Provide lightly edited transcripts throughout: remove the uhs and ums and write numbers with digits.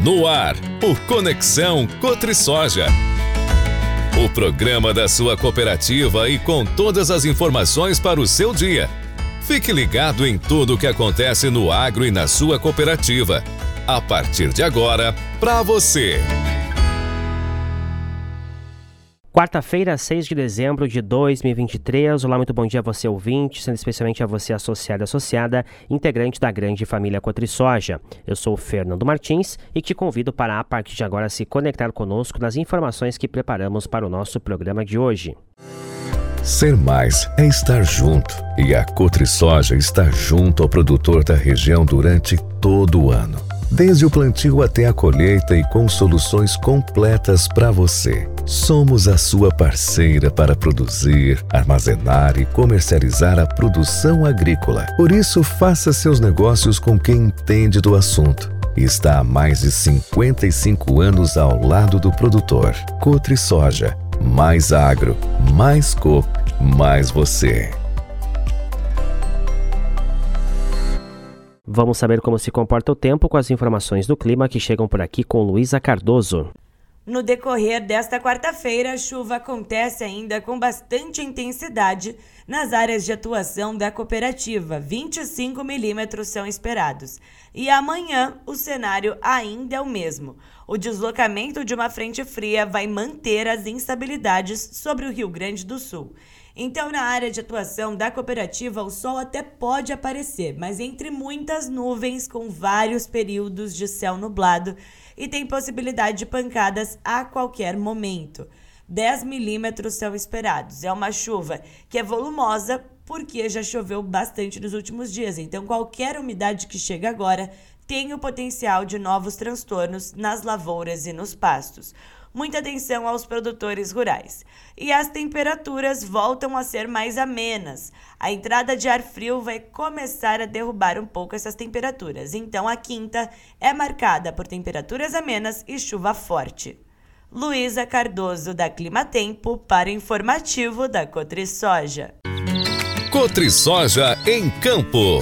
No ar, o Conexão CotriSoja. O programa da sua cooperativa e com todas as informações para o seu dia. Fique ligado em tudo o que acontece no agro e na sua cooperativa. A partir de agora, para você. Quarta-feira, 6 de dezembro de 2023. Olá, muito bom dia a você ouvinte, sendo especialmente a você associado e associada, integrante da grande família CotriSoja. Eu sou o Fernando Martins e te convido para, a partir de agora, se conectar conosco nas informações que preparamos para o nosso programa de hoje. Ser mais é estar junto, e a CotriSoja está junto ao produtor da região durante todo o ano. Desde o plantio até a colheita e com soluções completas para você. Somos a sua parceira para produzir, armazenar e comercializar a produção agrícola. Por isso, faça seus negócios com quem entende do assunto. Está há mais de 55 anos ao lado do produtor. CotriSoja. Mais agro, mais coop, mais você. Vamos saber como se comporta o tempo com as informações do clima que chegam por aqui com Luísa Cardoso. No decorrer desta quarta-feira, a chuva acontece ainda com bastante intensidade nas áreas de atuação da cooperativa. 25 milímetros são esperados. E amanhã o cenário ainda é o mesmo. O deslocamento de uma frente fria vai manter as instabilidades sobre o Rio Grande do Sul. Então, na área de atuação da cooperativa, o sol até pode aparecer, mas entre muitas nuvens com vários períodos de céu nublado e tem possibilidade de pancadas a qualquer momento. 10 milímetros são esperados. É uma chuva que é volumosa porque já choveu bastante nos últimos dias, então qualquer umidade que chega agora tem o potencial de novos transtornos nas lavouras e nos pastos. Muita atenção aos produtores rurais. E as temperaturas voltam a ser mais amenas. A entrada de ar frio vai começar a derrubar um pouco essas temperaturas. Então, a quinta é marcada por temperaturas amenas e chuva forte. Luísa Cardoso, da Climatempo, para o informativo da CotriSoja. CotriSoja em Campo.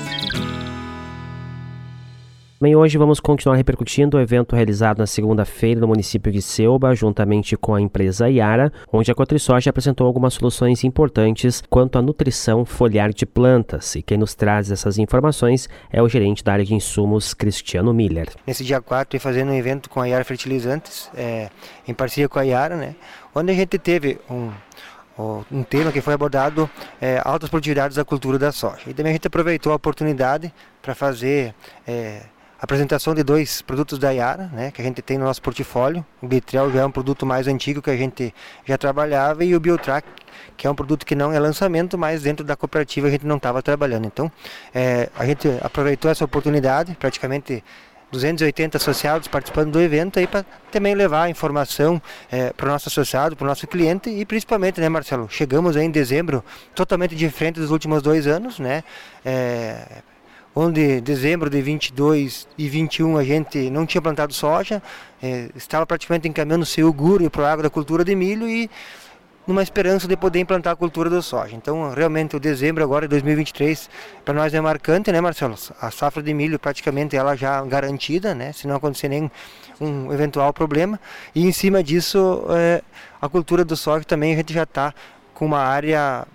Bem, hoje vamos continuar repercutindo o evento realizado na segunda-feira no município de Ceuba, juntamente com a empresa Iara, onde a CotriSoja apresentou algumas soluções importantes quanto à nutrição foliar de plantas. E quem nos traz essas informações é o gerente da área de insumos, Cristiano Miller. Nesse dia 4, fazendo um evento com a Iara Fertilizantes, em parceria com a Iara, onde a gente teve um tema que foi abordado, altas produtividades da cultura da soja. E também a gente aproveitou a oportunidade para fazer a apresentação de 2 produtos da Iara, que a gente tem no nosso portfólio. O Glitrel já é um produto mais antigo que a gente já trabalhava, e o Biotrac, que é um produto que não é lançamento, mas dentro da cooperativa a gente não estava trabalhando. Então, a gente aproveitou essa oportunidade, praticamente 280 associados participando do evento, aí para também levar a informação para o nosso associado, para o nosso cliente, e principalmente, Marcelo, chegamos aí em dezembro totalmente diferente dos últimos 2 anos, onde dezembro de 22 e 21 a gente não tinha plantado soja, estava praticamente encaminhando o seu guro para a água da cultura de milho e numa esperança de poder implantar a cultura da soja. Então, realmente, o dezembro agora de 2023 para nós é marcante, Marcelo? A safra de milho praticamente ela já garantida, se não acontecer nenhum eventual problema. E em cima disso, a cultura do soja também a gente já está com uma área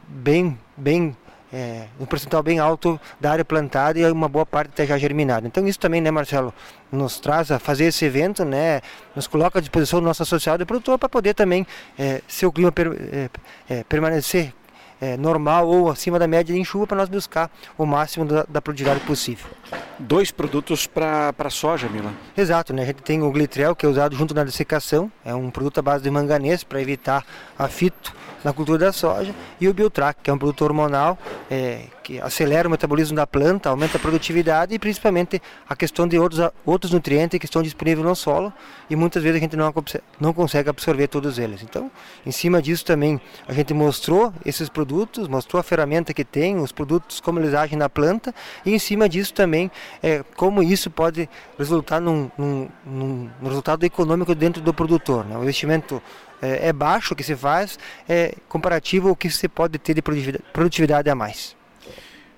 um percentual bem alto da área plantada e uma boa parte até já germinada. Então isso também, Marcelo, nos traz a fazer esse evento, nos coloca à disposição do nosso associado e produtor para poder também, se o clima permanecer normal ou acima da média em chuva, para nós buscar o máximo da produtividade possível. 2 produtos para soja, Mila. Exato, a gente tem o Glitrel, que é usado junto na dessecação, é um produto à base de manganês para evitar a fito na cultura da soja, e o Biotrac, que é um produto hormonal que acelera o metabolismo da planta, aumenta a produtividade e principalmente a questão de outros nutrientes que estão disponíveis no solo, e muitas vezes a gente não consegue absorver todos eles. Então, em cima disso também a gente mostrou esses produtos, mostrou a ferramenta que tem, os produtos, como eles agem na planta, e em cima disso também como isso pode resultar num resultado econômico dentro do produtor. O investimento é baixo que se faz, comparativo ao que se pode ter de produtividade a mais.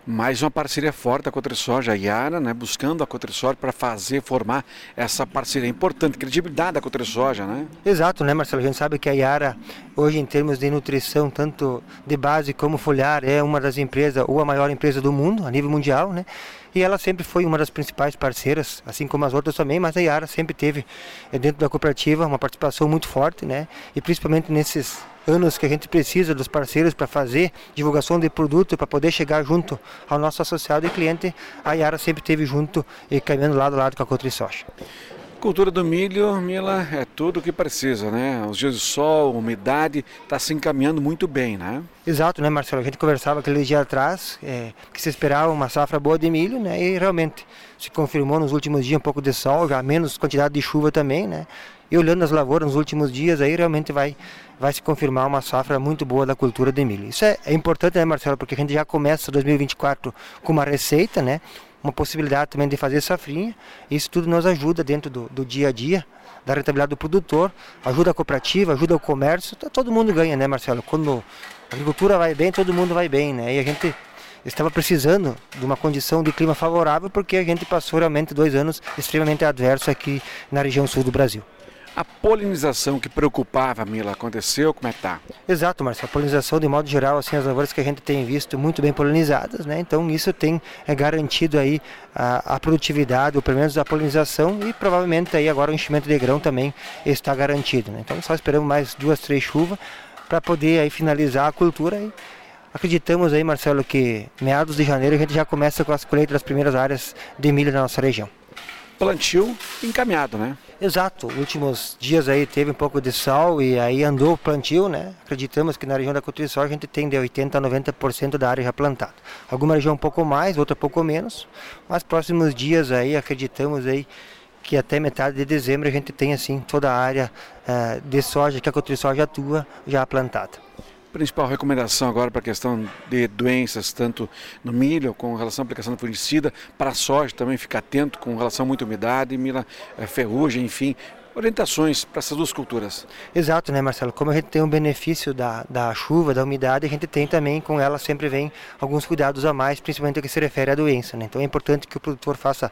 Mais uma parceria forte da Cotrisoja, a Yara, né, buscando a Cotrisoja para formar essa parceria importante, credibilidade da Cotrisoja, né? Exato, né, Marcelo? A gente sabe que a Yara, hoje em termos de nutrição, tanto de base como foliar, é uma das empresas, ou a maior empresa do mundo, a nível mundial, né? E ela sempre foi uma das principais parceiras, assim como as outras também, mas a Yara sempre teve, dentro da cooperativa, uma participação muito forte, né? E principalmente nesses anos que a gente precisa dos parceiros para fazer divulgação de produto, para poder chegar junto ao nosso associado e cliente, a Yara sempre esteve junto e caminhando lado a lado com a Cotrisoja. Cultura do milho, Mila, é tudo o que precisa, né? Os dias de sol, umidade, está se encaminhando muito bem, né? Exato, né, Marcelo? A gente conversava aquele dia atrás que se esperava uma safra boa de milho, né? E realmente se confirmou nos últimos dias um pouco de sol, já menos quantidade de chuva também, né? E olhando as lavouras nos últimos dias, aí realmente vai se confirmar uma safra muito boa da cultura de milho. Isso é importante, né, Marcelo? Porque a gente já começa 2024 com uma receita, né? Uma possibilidade também de fazer safrinha. Isso tudo nos ajuda dentro do dia a dia, da rentabilidade do produtor, ajuda a cooperativa, ajuda o comércio, todo mundo ganha, né, Marcelo? Quando a agricultura vai bem, todo mundo vai bem, né? E a gente estava precisando de uma condição de clima favorável porque a gente passou realmente 2 anos extremamente adversos aqui na região sul do Brasil. A polinização que preocupava, Mila, aconteceu? Como é que está? Exato, Marcelo. A polinização, de modo geral, assim, as lavouras que a gente tem visto muito bem polinizadas, né? Então isso tem garantido aí a produtividade, ou pelo menos a polinização, e provavelmente aí agora o enchimento de grão também está garantido, né? Então só esperamos mais 2, 3 chuvas para poder aí finalizar a cultura e acreditamos aí, Marcelo, que meados de janeiro a gente já começa com as colheitas das primeiras áreas de milho na nossa região. Plantio encaminhado, né? Exato, últimos dias aí teve um pouco de sol e aí andou o plantio, né? Acreditamos que na região da Cotrisoja a gente tem de 80% a 90% da área já plantada. Alguma região um pouco mais, outra um pouco menos, mas próximos dias aí acreditamos aí que até metade de dezembro a gente tem assim toda a área de soja que a Cotrisoja atua já plantada. Principal recomendação agora para a questão de doenças, tanto no milho, com relação à aplicação de fungicida, para a soja também ficar atento com relação a muita umidade, Mila, ferrugem, enfim, orientações para essas duas culturas. Exato, né, Marcelo? Como a gente tem um benefício da chuva, da umidade, a gente tem também, com ela sempre vem alguns cuidados a mais, principalmente no que se refere à doença, né? Então é importante que o produtor faça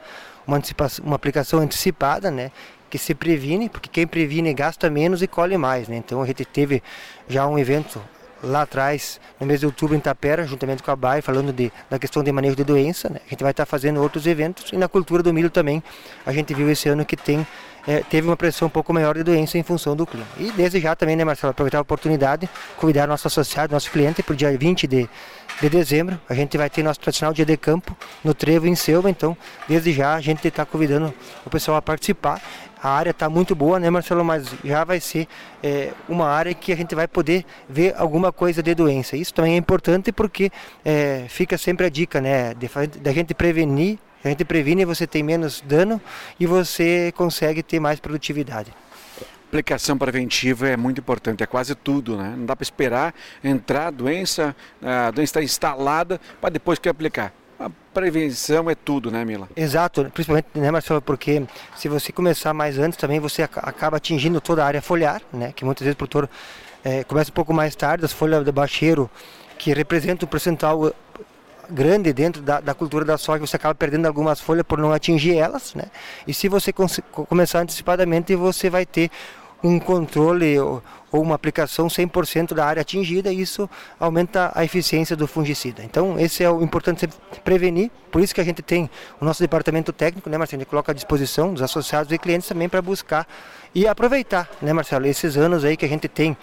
uma aplicação antecipada, né? Que se previne, porque quem previne gasta menos e colhe mais, né? Então a gente teve já um evento lá atrás, no mês de outubro, em Tapera, juntamente com a BAE, falando da questão de manejo de doença, né? A gente vai estar fazendo outros eventos, e na cultura do milho também, a gente viu esse ano que teve uma pressão um pouco maior de doença em função do clima. E desde já também, né, Marcelo, aproveitar a oportunidade, convidar nosso associado, nosso cliente, para o dia 20 de dezembro, a gente vai ter nosso tradicional dia de campo, no Trevo, em Selva, então, desde já, a gente está convidando o pessoal a participar. A área está muito boa, né, Marcelo, mas já vai ser uma área que a gente vai poder ver alguma coisa de doença. Isso também é importante porque fica sempre a dica, né, da gente prevenir. A gente previne, você tem menos dano e você consegue ter mais produtividade. Aplicação preventiva é muito importante, é quase tudo, né? Não dá para esperar entrar a doença está instalada para depois que aplicar. A prevenção é tudo, né, Mila? Exato, principalmente, né, Marcelo, porque se você começar mais antes também, você acaba atingindo toda a área foliar, né, que muitas vezes o produtor começa um pouco mais tarde, as folhas de bacheiro, que representam um percentual grande dentro da cultura da soja, você acaba perdendo algumas folhas por não atingir elas, né? E se você começar antecipadamente, você vai ter um controle ou uma aplicação 100% da área atingida, e isso aumenta a eficiência do fungicida. Então, esse é o importante, prevenir. Por isso que a gente tem o nosso departamento técnico, né, Marcelo? A gente coloca à disposição dos associados e clientes também para buscar e aproveitar, né, Marcelo, esses anos aí que a gente tem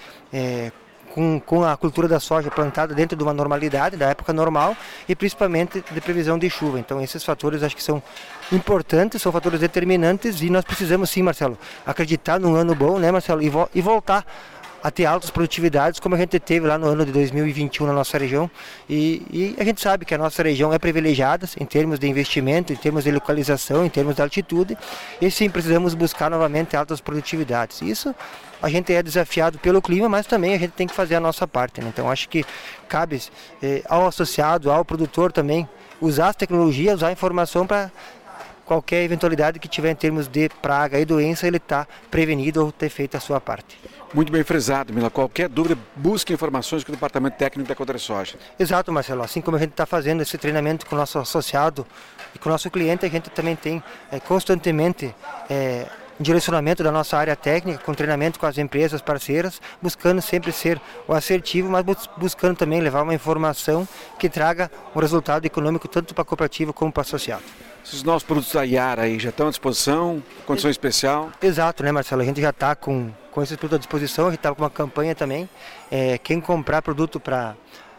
com a cultura da soja plantada dentro de uma normalidade, da época normal, e principalmente de previsão de chuva. Então esses fatores acho que são importantes, são fatores determinantes, e nós precisamos sim, Marcelo, acreditar num ano bom, né, Marcelo, e voltar a ter altas produtividades como a gente teve lá no ano de 2021 na nossa região, e a gente sabe que a nossa região é privilegiada em termos de investimento, em termos de localização, em termos de altitude, e sim precisamos buscar novamente altas produtividades. Isso a gente é desafiado pelo clima, mas também a gente tem que fazer a nossa parte, né? Então acho que cabe ao associado, ao produtor também, usar as tecnologias, usar a informação para qualquer eventualidade que tiver em termos de praga e doença, ele está prevenido ou ter feito a sua parte. Muito bem frisado, Mila. Qualquer dúvida, busque informações com o Departamento Técnico da Cotrisoja. Exato, Marcelo. Assim como a gente está fazendo esse treinamento com o nosso associado e com o nosso cliente, a gente também tem constantemente direcionamento da nossa área técnica, com treinamento com as empresas parceiras, buscando sempre ser o assertivo, mas buscando também levar uma informação que traga um resultado econômico tanto para a cooperativa como para o associado. Esses novos produtos da Yara aí já estão à disposição, condição especial? Exato, né, Marcelo? A gente já está com esses produtos à disposição, a gente está com uma campanha também. Quem comprar produto para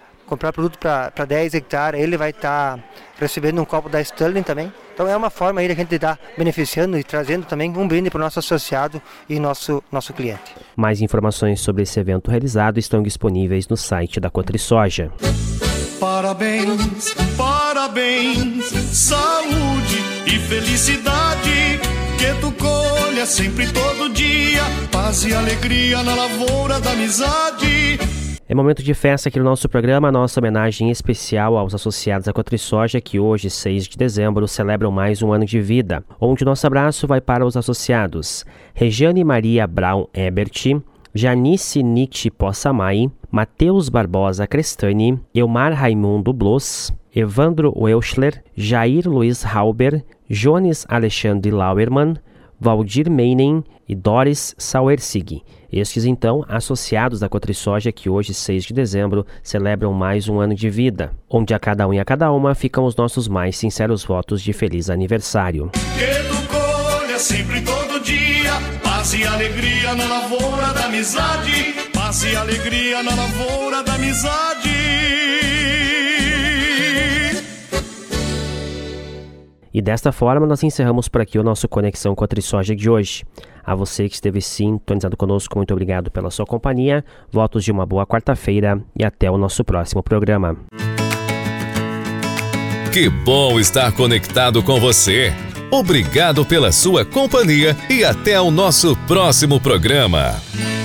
10 hectares, ele vai estar recebendo um copo da Sterling também. Então é uma forma aí de a gente estar beneficiando e trazendo também um brinde para o nosso associado e nosso cliente. Mais informações sobre esse evento realizado estão disponíveis no site da Cotrisoja. Parabéns, parabéns, saúde e felicidade, que tu colha sempre todo dia, paz e alegria na lavoura da amizade. É momento de festa aqui no nosso programa, nossa homenagem especial aos associados à Cotrisoja, que hoje, 6 de dezembro, celebram mais um ano de vida, onde nosso abraço vai para os associados Regiane Maria Brown Ebert, Janice Nietzsche Possamay, Matheus Barbosa Crestani, Elmar Raimundo Bloss, Evandro Welschler, Jair Luiz Halber, Jones Alexandre Lauermann, Valdir Meinen e Doris Sauersig. Estes, então, associados da Cotrisoja, que hoje, 6 de dezembro, celebram mais um ano de vida, onde a cada um e a cada uma ficam os nossos mais sinceros votos de feliz aniversário. Que tu colha sempre todo dia, paz e alegria na lavoura da amizade, paz e alegria na lavoura da amizade. E desta forma nós encerramos por aqui o nosso Conexão Cotrisoja de hoje. A você que esteve sintonizado conosco, muito obrigado pela sua companhia, votos de uma boa quarta-feira e até o nosso próximo programa. Que bom estar conectado com você. Obrigado pela sua companhia e até o nosso próximo programa.